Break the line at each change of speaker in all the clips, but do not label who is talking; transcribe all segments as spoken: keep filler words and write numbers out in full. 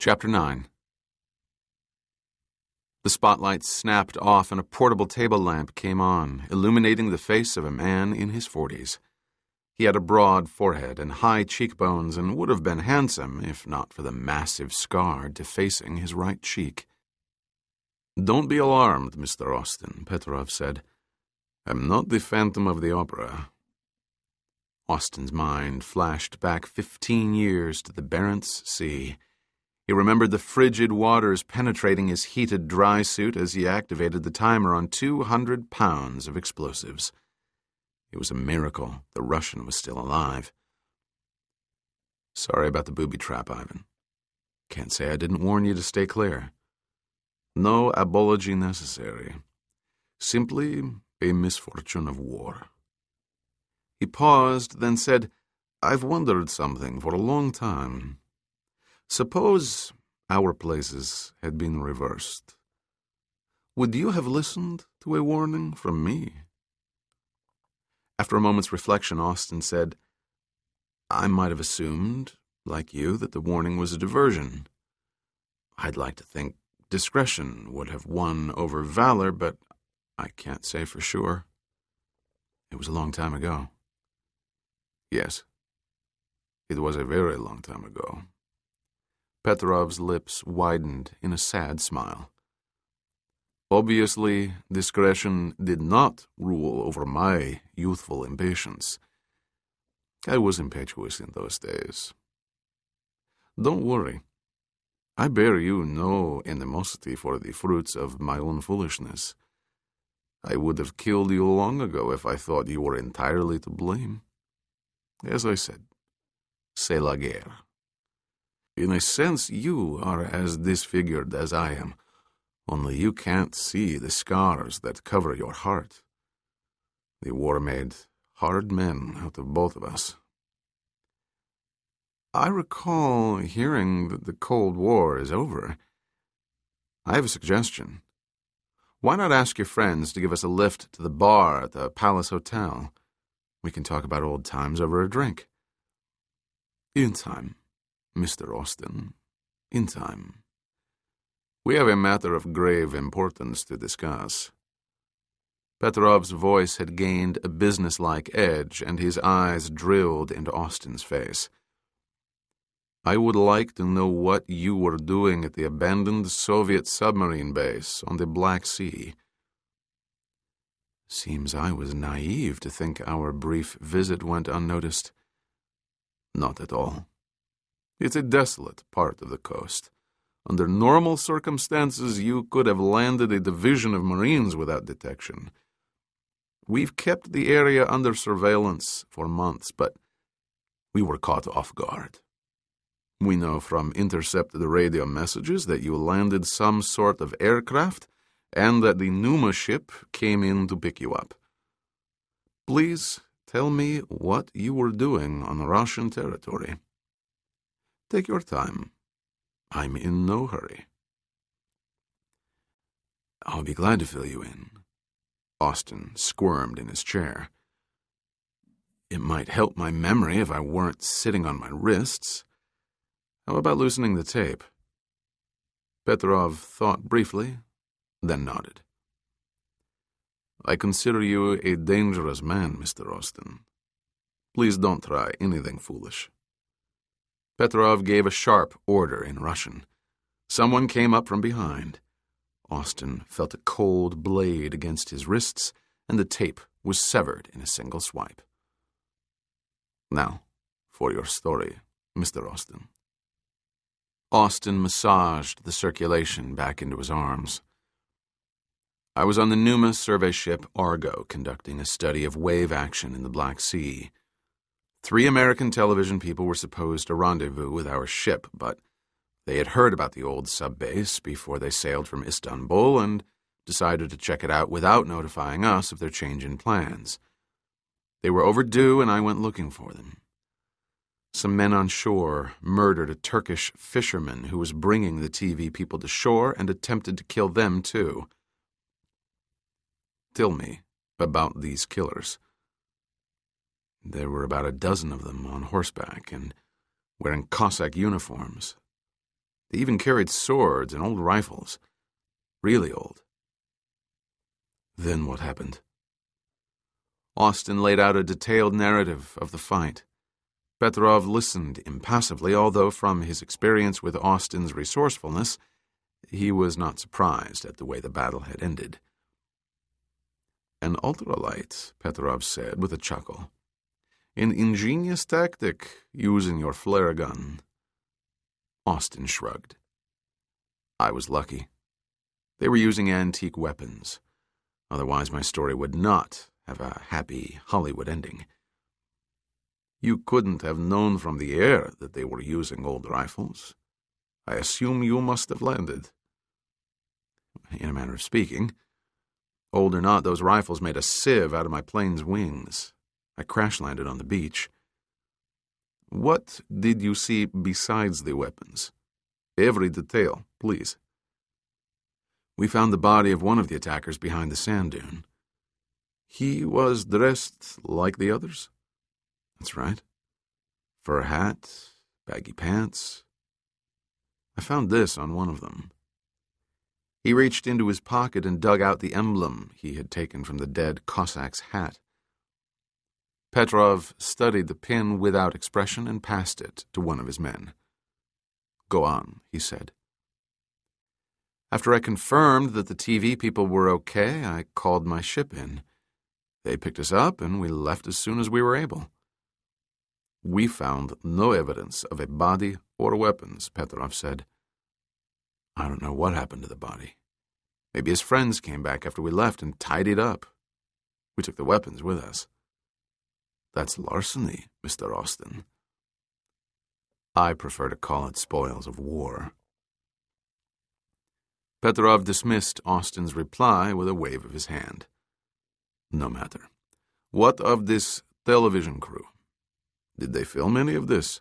Chapter nine. The spotlight snapped off and a portable table lamp came on, illuminating the face of a man in his forties. He had a broad forehead and high cheekbones and would have been handsome if not for the massive scar defacing his right cheek. "Don't be alarmed, Mister Austin," Petrov said. "I'm not the Phantom of the Opera." Austin's mind flashed back fifteen years to the Barents Sea. He remembered the frigid waters penetrating his heated dry suit as he activated the timer on two hundred pounds of explosives. It was a miracle the Russian was still alive. "Sorry about the booby trap, Ivan. Can't say I didn't warn you to stay clear. No apology necessary. Simply a misfortune of war." He paused, then said, "I've wondered something for a long time. Suppose our places had been reversed. Would you have listened to a warning from me?" After a moment's reflection, Austin said, "I might have assumed, like you, that the warning was a diversion. I'd like to think discretion would have won over valor, but I can't say for sure. It was a long time ago." "Yes, it was a very long time ago." Petrov's lips widened in a sad smile. "Obviously, discretion did not rule over my youthful impatience. I was impetuous in those days. Don't worry. I bear you no animosity for the fruits of my own foolishness. I would have killed you long ago if I thought you were entirely to blame. As I said, c'est la guerre. In a sense, you are as disfigured as I am, only you can't see the scars that cover your heart. The war made hard men out of both of us." "I recall hearing that the Cold War is over. I have a suggestion. Why not ask your friends to give us a lift to the bar at the Palace Hotel? We can talk about old times over a drink." "In time, Mister Austin, in time. We have a matter of grave importance to discuss." Petrov's voice had gained a businesslike edge, and his eyes drilled into Austin's face. "I would like to know what you were doing at the abandoned Soviet submarine base on the Black Sea." Seems I was naive to think our brief visit went unnoticed. "Not at all. It's a desolate part of the coast. Under normal circumstances, you could have landed a division of Marines without detection. We've kept the area under surveillance for months, but we were caught off guard. We know from intercepted radio messages that you landed some sort of aircraft and that the Numa ship came in to pick you up. Please tell me what you were doing on Russian territory. Take your time. I'm in no hurry." "I'll be glad to fill you in." Austin squirmed in his chair. "It might help my memory if I weren't sitting on my wrists. How about loosening the tape?" Petrov thought briefly, then nodded. "I consider you a dangerous man, Mister Austin. Please don't try anything foolish." Petrov gave a sharp order in Russian. Someone came up from behind. Austin felt a cold blade against his wrists, and the tape was severed in a single swipe. "Now, for your story, Mister Austin." Austin massaged the circulation back into his arms. "I was on the Numa survey ship Argo conducting a study of wave action in the Black Sea. Three American television people were supposed to rendezvous with our ship, but they had heard about the old subbase before they sailed from Istanbul and decided to check it out without notifying us of their change in plans. They were overdue, and I went looking for them. Some men on shore murdered a Turkish fisherman who was bringing the T V people to shore and attempted to kill them, too. Tell me about these killers." There were about a dozen of them on horseback and wearing Cossack uniforms. They even carried swords and old rifles. Really old. Then what happened? Austin laid out a detailed narrative of the fight. Petrov listened impassively, although from his experience with Austin's resourcefulness, he was not surprised at the way the battle had ended. An ultralight, Petrov said with a chuckle. An ingenious tactic, using your flare gun. Austin shrugged. I was lucky. They were using antique weapons. Otherwise, my story would not have a happy Hollywood ending. You couldn't have known from the air that they were using old rifles. I assume you must have landed. In a manner of speaking. Old or not, those rifles made a sieve out of my plane's wings. I crash-landed on the beach. What did you see besides the weapons? Every detail, please. We found the body of one of the attackers behind the sand dune. He was dressed like the others? That's right. Fur hat, baggy pants. I found this on one of them. He reached into his pocket and dug out the emblem he had taken from the dead Cossack's hat. Petrov studied the pin without expression and passed it to one of his men. Go on, he said. After I confirmed that the T V people were okay, I called my ship in. They picked us up and we left as soon as we were able. We found no evidence of a body or weapons, Petrov said. I don't know what happened to the body. Maybe his friends came back after we left and tidied up. We took the weapons with us. That's larceny, Mister Austin. I prefer to call it spoils of war. Petrov dismissed Austin's reply with a wave of his hand. No matter. What of this television crew? Did they film any of this?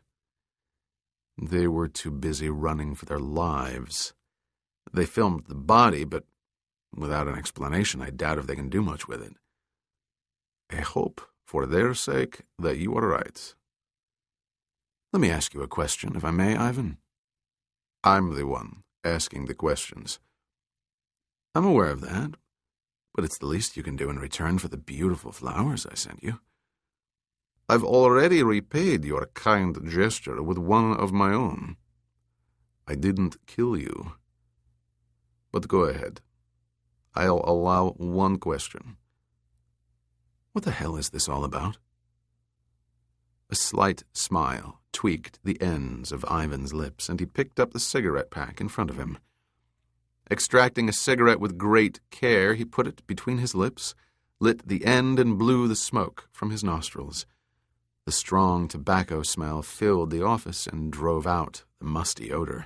They were too busy running for their lives. They filmed the body, but without an explanation, I doubt if they can do much with it. I hope, for their sake, that you are right. Let me ask you a question, if I may, Ivan. I'm the one asking the questions. I'm aware of that, but it's the least you can do in return for the beautiful flowers I sent you. I've already repaid your kind gesture with one of my own. I didn't kill you. But go ahead. I'll allow one question. What the hell is this all about? A slight smile tweaked the ends of Ivan's lips, and he picked up the cigarette pack in front of him. Extracting a cigarette with great care, he put it between his lips, lit the end, and blew the smoke from his nostrils. The strong tobacco smell filled the office and drove out the musty odor.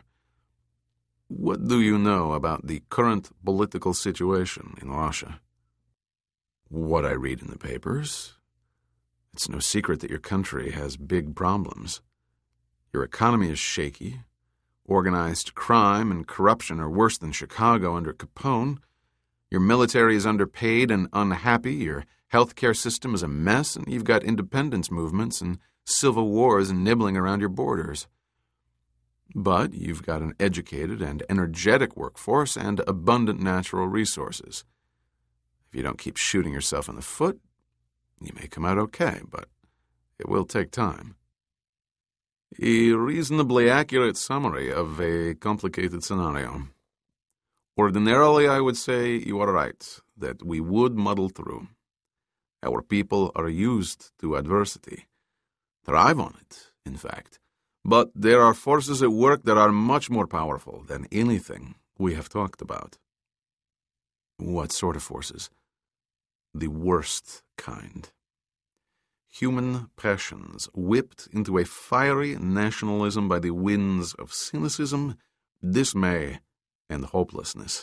What do you know about the current political situation in Russia? What I read in the papers. It's no secret that your country has big problems. Your economy is shaky. Organized crime and corruption are worse than Chicago under Capone. Your military is underpaid and unhappy. Your healthcare system is a mess, and you've got independence movements and civil wars nibbling around your borders. But you've got an educated and energetic workforce and abundant natural resources. If you don't keep shooting yourself in the foot, you may come out okay, but it will take time. A reasonably accurate summary of a complicated scenario. Ordinarily, I would say you are right, that we would muddle through. Our people are used to adversity, thrive on it, in fact. But there are forces at work that are much more powerful than anything we have talked about. What sort of forces? The worst kind. Human passions whipped into a fiery nationalism by the winds of cynicism, dismay, and hopelessness.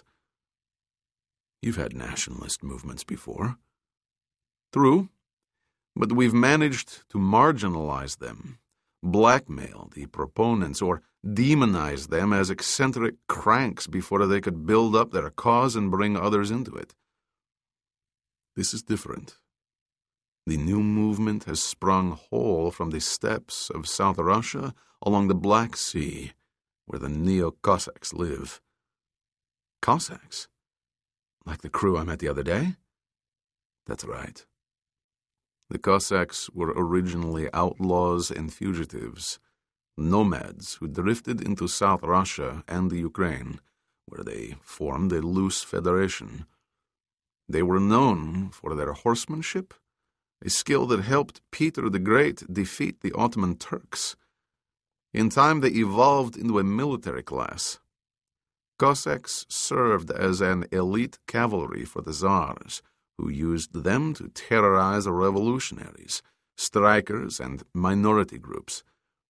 You've had nationalist movements before. True, but we've managed to marginalize them, blackmail the proponents, or demonize them as eccentric cranks before they could build up their cause and bring others into it. This is different. The new movement has sprung whole from the steppes of South Russia along the Black Sea where the Neo-Cossacks live. Cossacks? Like the crew I met the other day? That's right. The Cossacks were originally outlaws and fugitives, nomads who drifted into South Russia and the Ukraine, where they formed a loose federation. They were known for their horsemanship, a skill that helped Peter the Great defeat the Ottoman Turks. In time, they evolved into a military class. Cossacks served as an elite cavalry for the Tsars, who used them to terrorize revolutionaries, strikers, and minority groups.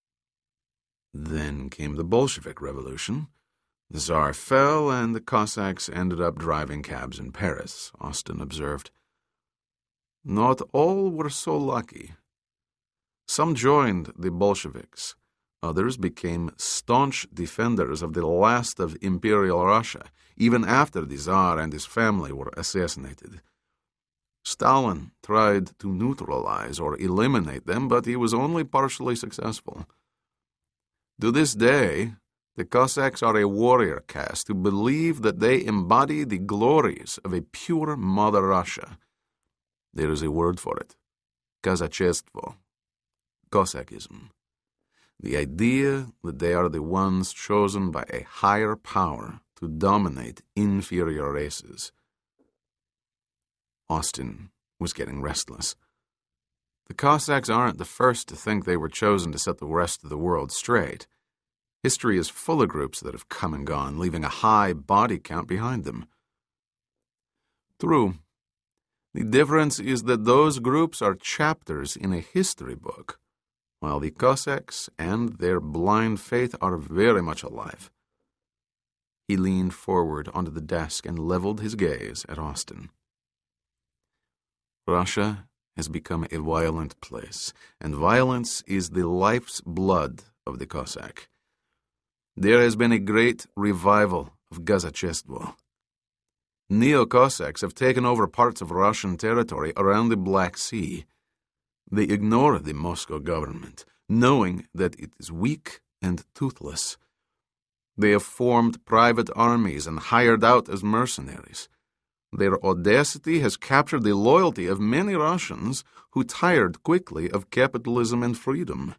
Then came the Bolshevik Revolution. The Tsar fell, and the Cossacks ended up driving cabs in Paris, Austin observed. Not all were so lucky. Some joined the Bolsheviks. Others became staunch defenders of the last of Imperial Russia, even after the Tsar and his family were assassinated. Stalin tried to neutralize or eliminate them, but he was only partially successful. To this day, the Cossacks are a warrior caste who believe that they embody the glories of a pure Mother Russia. There is a word for it, Kazachestvo, Cossackism. The idea that they are the ones chosen by a higher power to dominate inferior races. Austin was getting restless. The Cossacks aren't the first to think they were chosen to set the rest of the world straight. History is full of groups that have come and gone, leaving a high body count behind them. True. The difference is that those groups are chapters in a history book, while the Cossacks and their blind faith are very much alive. He leaned forward onto the desk and leveled his gaze at Austin. Russia has become a violent place, and violence is the life's blood of the Cossack. There has been a great revival of Kazachestvo. Neo-Cossacks have taken over parts of Russian territory around the Black Sea. They ignore the Moscow government, knowing that it is weak and toothless. They have formed private armies and hired out as mercenaries. Their audacity has captured the loyalty of many Russians who tired quickly of capitalism and freedom.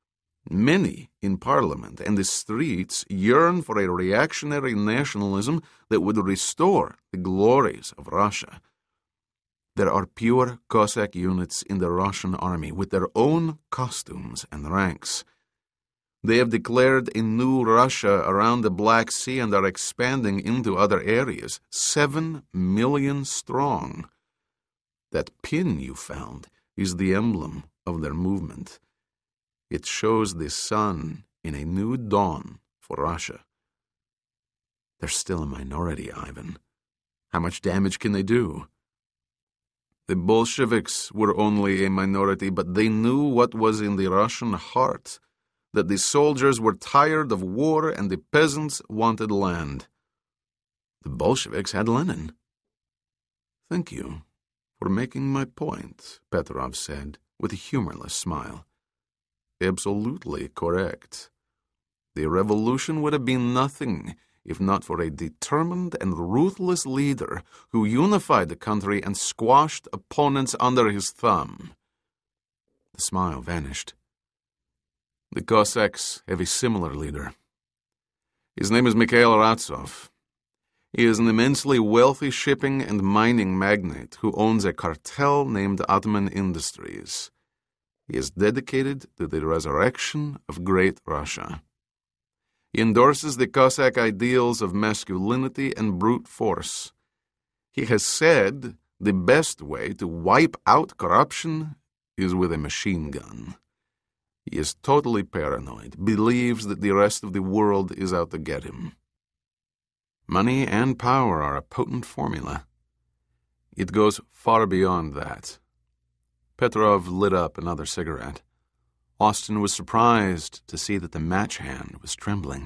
Many in Parliament and the streets yearn for a reactionary nationalism that would restore the glories of Russia. There are pure Cossack units in the Russian army with their own costumes and ranks. They have declared a new Russia around the Black Sea and are expanding into other areas, seven million strong. That pin you found is the emblem of their movement. It shows the sun in a new dawn for Russia. They're still a minority, Ivan. How much damage can they do? The Bolsheviks were only a minority, but they knew what was in the Russian heart, that the soldiers were tired of war and the peasants wanted land. The Bolsheviks had Lenin. Thank you for making my point, Petrov said with a humorless smile. Absolutely correct. The revolution would have been nothing if not for a determined and ruthless leader who unified the country and squashed opponents under his thumb. The smile vanished. The Cossacks have a similar leader. His name is Mikhail Ratsov. He is an immensely wealthy shipping and mining magnate who owns a cartel named Atman Industries. He is dedicated to the resurrection of Great Russia. He endorses the Cossack ideals of masculinity and brute force. He has said the best way to wipe out corruption is with a machine gun. He is totally paranoid, believes that the rest of the world is out to get him. Money and power are a potent formula. It goes far beyond that. Petrov lit up another cigarette. Austin was surprised to see that the match hand was trembling.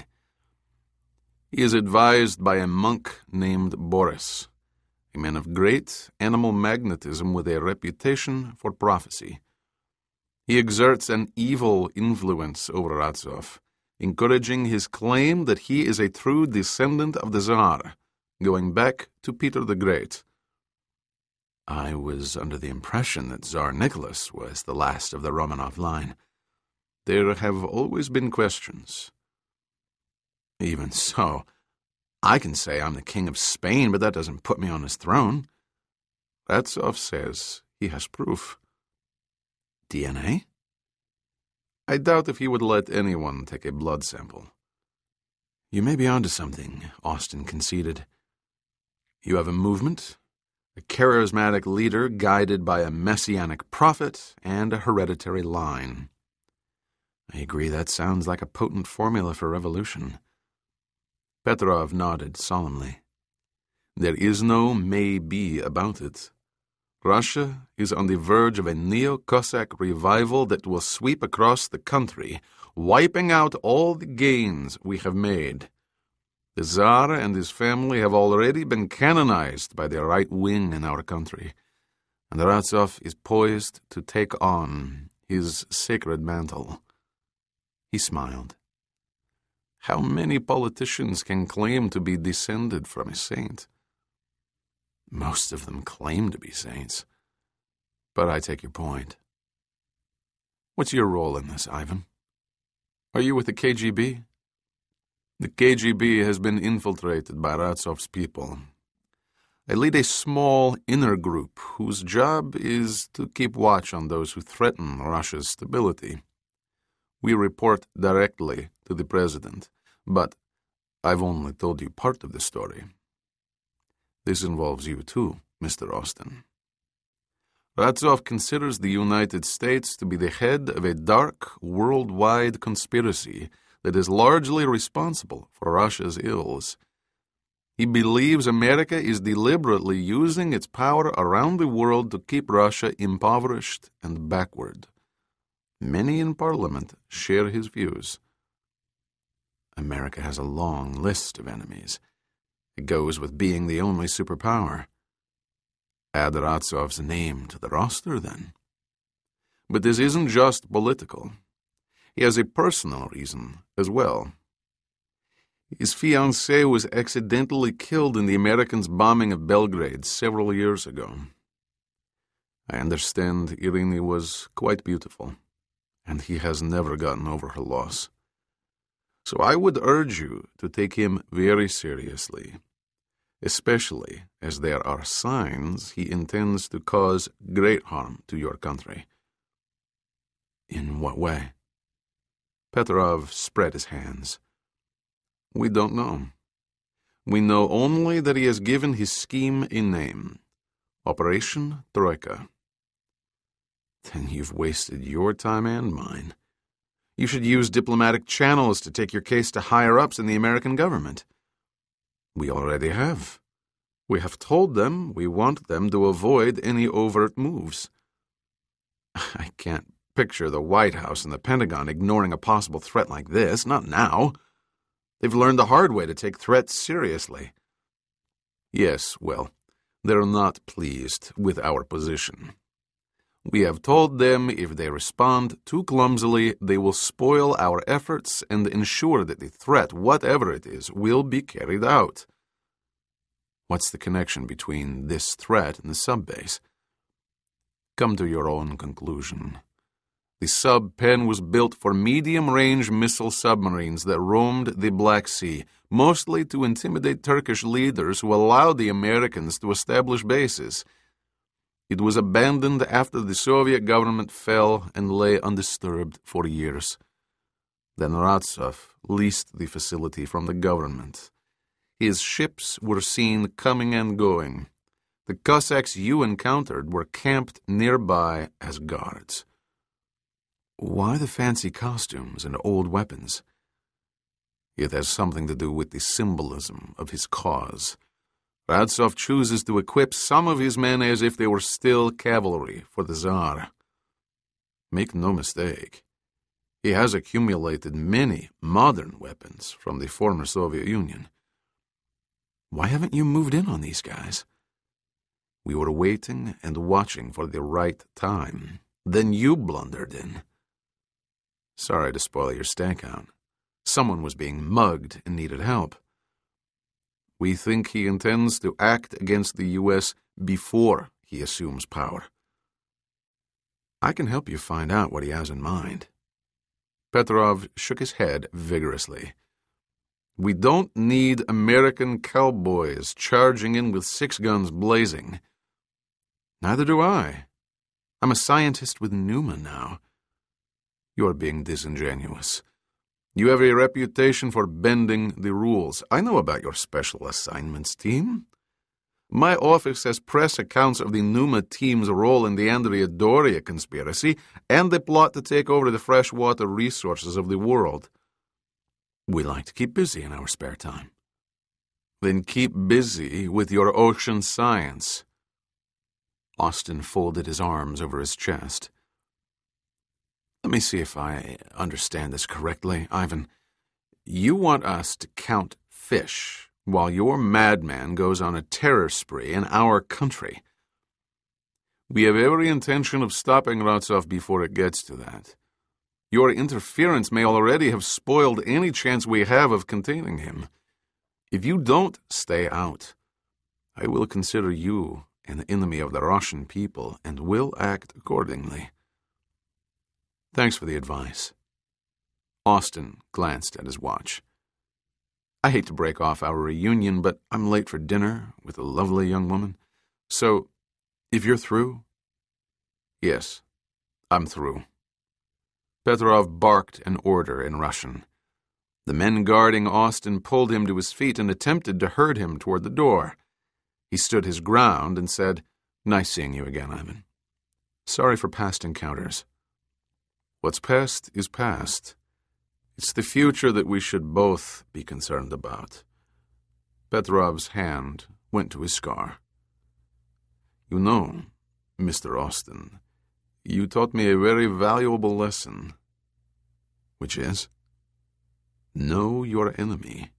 He is advised by a monk named Boris, a man of great animal magnetism with a reputation for prophecy. He exerts an evil influence over Ratsov, encouraging his claim that he is a true descendant of the Tsar, going back to Peter the Great. I was under the impression that Tsar Nicholas was the last of the Romanov line. There have always been questions. Even so, I can say I'm the king of Spain, but that doesn't put me on his throne. Ratsov says he has proof. D N A? I doubt if he would let anyone take a blood sample. You may be onto something, Austin conceded. You have a movement, a charismatic leader guided by a messianic prophet, and a hereditary line. I agree that sounds like a potent formula for revolution. Petrov nodded solemnly. There is no maybe about it. Russia is on the verge of a neo-Cossack revival that will sweep across the country, wiping out all the gains we have made. The Tsar and his family have already been canonized by the right wing in our country, and Ratsov is poised to take on his sacred mantle. He smiled. How many politicians can claim to be descended from a saint? Most of them claim to be saints. But I take your point. What's your role in this, Ivan? Are you with the K G B? The K G B has been infiltrated by Ratsov's people. I lead a small inner group whose job is to keep watch on those who threaten Russia's stability. We report directly to the president, but I've only told you part of the story. This involves you too, Mister Austin. Ratsov considers the United States to be the head of a dark, worldwide conspiracy that is largely responsible for Russia's ills. He believes America is deliberately using its power around the world to keep Russia impoverished and backward. Many in Parliament share his views. America has a long list of enemies. It goes with being the only superpower. Add Ratsov's name to the roster, then. But this isn't just political. He has a personal reason as well. His fiancée was accidentally killed in the Americans' bombing of Belgrade several years ago. I understand Irene was quite beautiful, and he has never gotten over her loss. So I would urge you to take him very seriously, especially as there are signs he intends to cause great harm to your country. In what way? Petrov spread his hands. We don't know. We know only that he has given his scheme a name, Operation Troika. Then you've wasted your time and mine. You should use diplomatic channels to take your case to higher-ups in the American government. We already have. We have told them we want them to avoid any overt moves. I can't picture the White House and the Pentagon ignoring a possible threat like this, not now. They've learned the hard way to take threats seriously. Yes, well, they're not pleased with our position. We have told them if they respond too clumsily, they will spoil our efforts and ensure that the threat, whatever it is, will be carried out. What's the connection between this threat and the sub-base? Come to your own conclusion. The sub-pen was built for medium-range missile submarines that roamed the Black Sea, mostly to intimidate Turkish leaders who allowed the Americans to establish bases. It was abandoned after the Soviet government fell and lay undisturbed for years. Then Ratsov leased the facility from the government. His ships were seen coming and going. The Cossacks you encountered were camped nearby as guards. Why the fancy costumes and old weapons? It has something to do with the symbolism of his cause. Ratsov chooses to equip some of his men as if they were still cavalry for the Tsar. Make no mistake, he has accumulated many modern weapons from the former Soviet Union. Why haven't you moved in on these guys? We were waiting and watching for the right time. Then you blundered in. Sorry to spoil your stakeout. Someone was being mugged and needed help. We think he intends to act against the U S before he assumes power. I can help you find out what he has in mind. Petrov shook his head vigorously. We don't need American cowboys charging in with six guns blazing. Neither do I. I'm a scientist with Numa now. You're being disingenuous. You have a reputation for bending the rules. I know about your special assignments team. My office has press accounts of the Numa team's role in the Andrea Doria conspiracy and the plot to take over the freshwater resources of the world. We like to keep busy in our spare time. Then keep busy with your ocean science. Austin folded his arms over his chest. Let me see if I understand this correctly, Ivan. You want us to count fish while your madman goes on a terror spree in our country. We have every intention of stopping Ratsov before it gets to that. Your interference may already have spoiled any chance we have of containing him. If you don't stay out, I will consider you an enemy of the Russian people and will act accordingly. Thanks for the advice. Austin glanced at his watch. I hate to break off our reunion, but I'm late for dinner with a lovely young woman. So, if you're through... Yes, I'm through. Petrov barked an order in Russian. The men guarding Austin pulled him to his feet and attempted to herd him toward the door. He stood his ground and said, Nice seeing you again, Ivan. Sorry for past encounters. What's past is past. It's the future that we should both be concerned about. Petrov's hand went to his scar. You know, Mister Austin, you taught me a very valuable lesson. Which is? Know your enemy.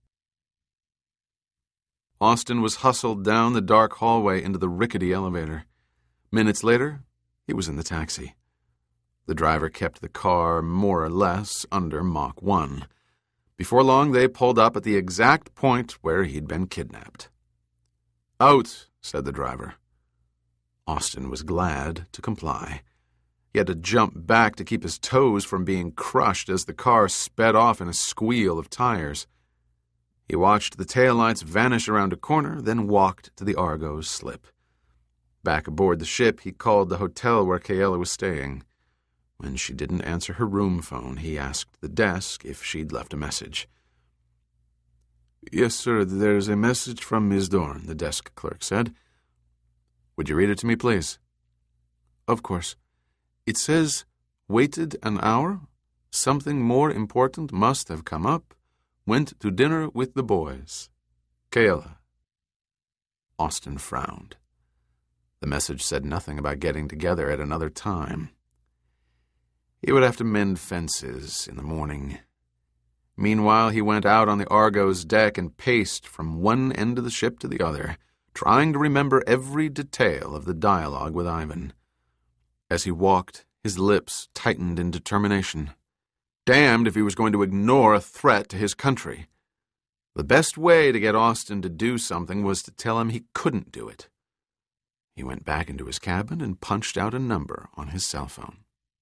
Austin was hustled down the dark hallway into the rickety elevator. Minutes later, he was in the taxi. The driver kept the car more or less under Mach one. Before long, they pulled up at the exact point where he'd been kidnapped. Out, said the driver. Austin was glad to comply. He had to jump back to keep his toes from being crushed as the car sped off in a squeal of tires. He watched the taillights vanish around a corner, then walked to the Argo's slip. Back aboard the ship, he called the hotel where Kayla was staying. When she didn't answer her room phone, he asked the desk if she'd left a message. Yes, sir, there's a message from Miss Dorn, the desk clerk said. Would you read it to me, please? Of course. It says, waited an hour. Something more important must have come up. Went to dinner with the boys. Kayla. Austin frowned. The message said nothing about getting together at another time. He would have to mend fences in the morning. Meanwhile, he went out on the Argo's deck and paced from one end of the ship to the other, trying to remember every detail of the dialogue with Ivan. As he walked, his lips tightened in determination. Damned if he was going to ignore a threat to his country. The best way to get Austin to do something was to tell him he couldn't do it. He went back into his cabin and punched out a number on his cell phone.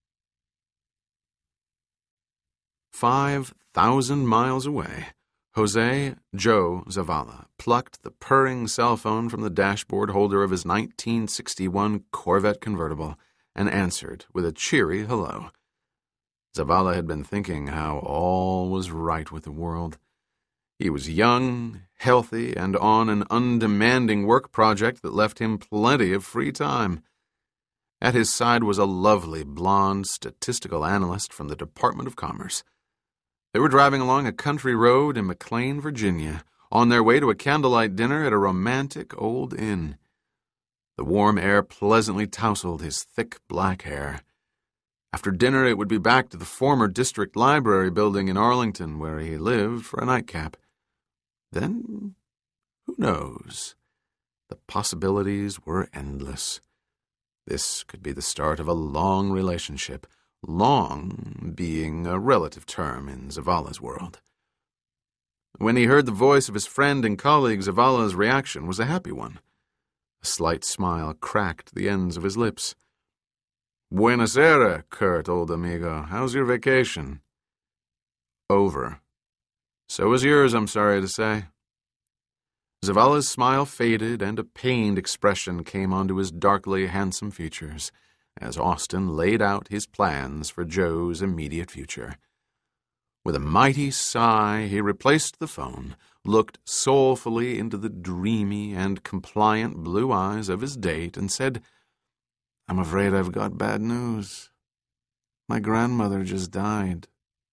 Five thousand miles away, Jose Joe Zavala plucked the purring cell phone from the dashboard holder of his nineteen sixty-one Corvette convertible and answered with a cheery hello. Zavala had been thinking how all was right with the world. He was young, healthy, and on an undemanding work project that left him plenty of free time. At his side was a lovely blonde statistical analyst from the Department of Commerce. They were driving along a country road in McLean, Virginia, on their way to a candlelight dinner at a romantic old inn. The warm air pleasantly tousled his thick black hair. After dinner, it would be back to the former district library building in Arlington, where he lived, for a nightcap. Then, who knows? The possibilities were endless. This could be the start of a long relationship, long being a relative term in Zavala's world. When he heard the voice of his friend and colleague, Zavala's reaction was a happy one. A slight smile cracked the ends of his lips. Buenasera, Kurt, old amigo. How's your vacation? Over. So was yours, I'm sorry to say. Zavala's smile faded, and a pained expression came onto his darkly handsome features as Austin laid out his plans for Joe's immediate future. With a mighty sigh, he replaced the phone, looked soulfully into the dreamy and compliant blue eyes of his date, and said, I'm afraid I've got bad news. My grandmother just died.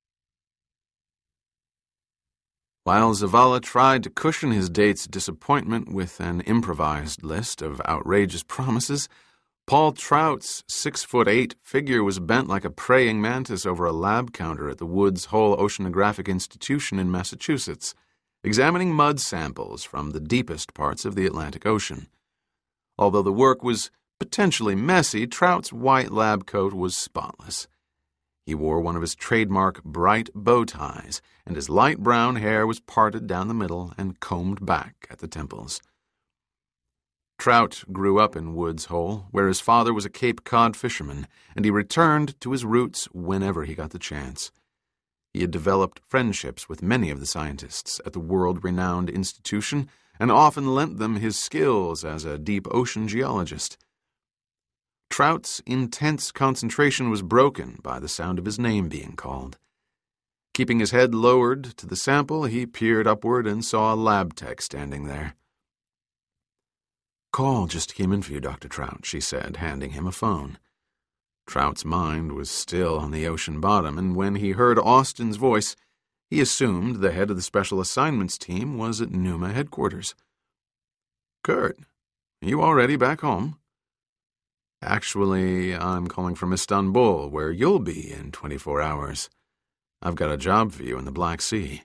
While Zavala tried to cushion his date's disappointment with an improvised list of outrageous promises, Paul Trout's six-foot-eight figure was bent like a praying mantis over a lab counter at the Woods Hole Oceanographic Institution in Massachusetts, examining mud samples from the deepest parts of the Atlantic Ocean. Although the work was potentially messy, Trout's white lab coat was spotless. He wore one of his trademark bright bow ties, and his light brown hair was parted down the middle and combed back at the temples. Trout grew up in Woods Hole, where his father was a Cape Cod fisherman, and he returned to his roots whenever he got the chance. He had developed friendships with many of the scientists at the world-renowned institution and often lent them his skills as a deep ocean geologist. Trout's intense concentration was broken by the sound of his name being called. Keeping his head lowered to the sample, he peered upward and saw a lab tech standing there. Call just came in for you, Doctor Trout, she said, handing him a phone. Trout's mind was still on the ocean bottom, and when he heard Austin's voice, he assumed the head of the Special Assignments team was at Numa headquarters. Kurt, are you already back home? Actually, I'm calling from Istanbul, where you'll be in twenty-four hours. I've got a job for you in the Black Sea.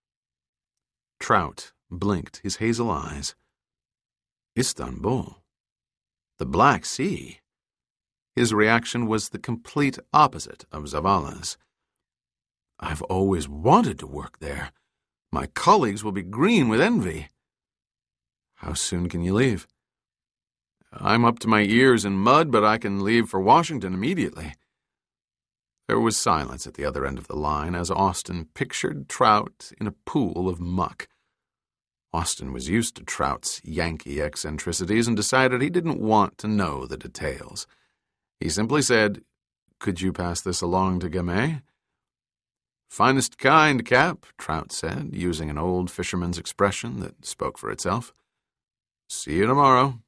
Trout blinked his hazel eyes. Istanbul? The Black Sea? His reaction was the complete opposite of Zavala's. I've always wanted to work there. My colleagues will be green with envy. How soon can you leave? I'm up to my ears in mud, but I can leave for Washington immediately. There was silence at the other end of the line as Austin pictured Trout in a pool of muck. Austin was used to Trout's Yankee eccentricities and decided he didn't want to know the details. He simply said, Could you pass this along to Gamay? Finest kind, Cap, Trout said, using an old fisherman's expression that spoke for itself. See you tomorrow.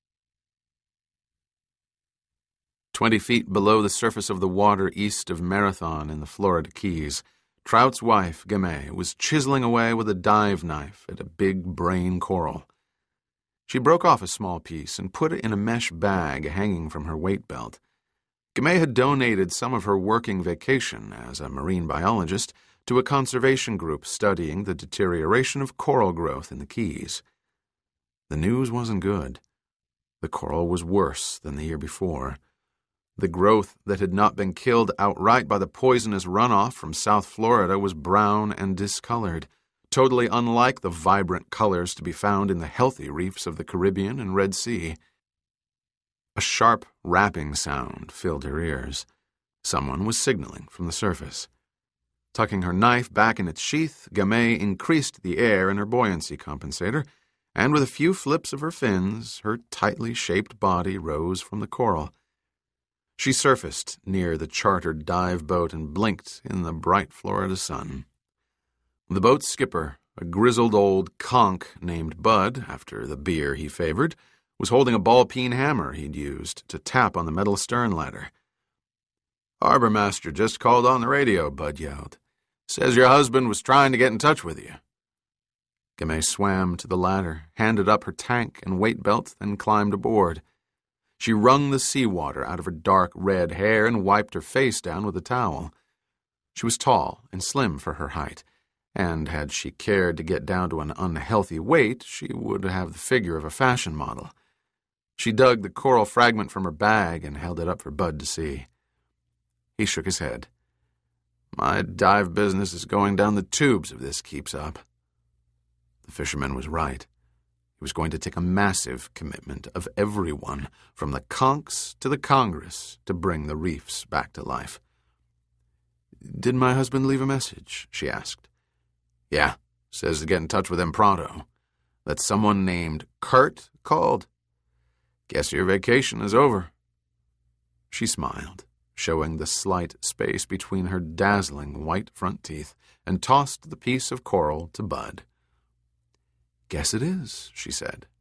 Twenty feet below the surface of the water east of Marathon in the Florida Keys, Trout's wife, Gamay, was chiseling away with a dive knife at a big brain coral. She broke off a small piece and put it in a mesh bag hanging from her weight belt. Gamay had donated some of her working vacation as a marine biologist to a conservation group studying the deterioration of coral growth in the Keys. The news wasn't good. The coral was worse than the year before. The growth that had not been killed outright by the poisonous runoff from South Florida was brown and discolored, totally unlike the vibrant colors to be found in the healthy reefs of the Caribbean and Red Sea. A sharp rapping sound filled her ears. Someone was signaling from the surface. Tucking her knife back in its sheath, Gamay increased the air in her buoyancy compensator, and with a few flips of her fins, her tightly shaped body rose from the coral. She surfaced near the chartered dive boat and blinked in the bright Florida sun. The boat's skipper, a grizzled old conch named Bud, after the beer he favored, was holding a ball-peen hammer he'd used to tap on the metal stern ladder. Harbor master just called on the radio, Bud yelled. Says your husband was trying to get in touch with you. Gamay swam to the ladder, handed up her tank and weight belt, then climbed aboard. She wrung the seawater out of her dark red hair and wiped her face down with a towel. She was tall and slim for her height, and had she cared to get down to an unhealthy weight, she would have the figure of a fashion model. She dug the coral fragment from her bag and held it up for Bud to see. He shook his head. My dive business is going down the tubes if this keeps up. The fisherman was right. He was going to take a massive commitment of everyone, from the conchs to the Congress, to bring the reefs back to life. "Did my husband leave a message?" she asked. "Yeah, says to get in touch with him pronto. That someone named Kurt called. Guess your vacation is over." She smiled, showing the slight space between her dazzling white front teeth, and tossed the piece of coral to Bud. "Guess it is," she said.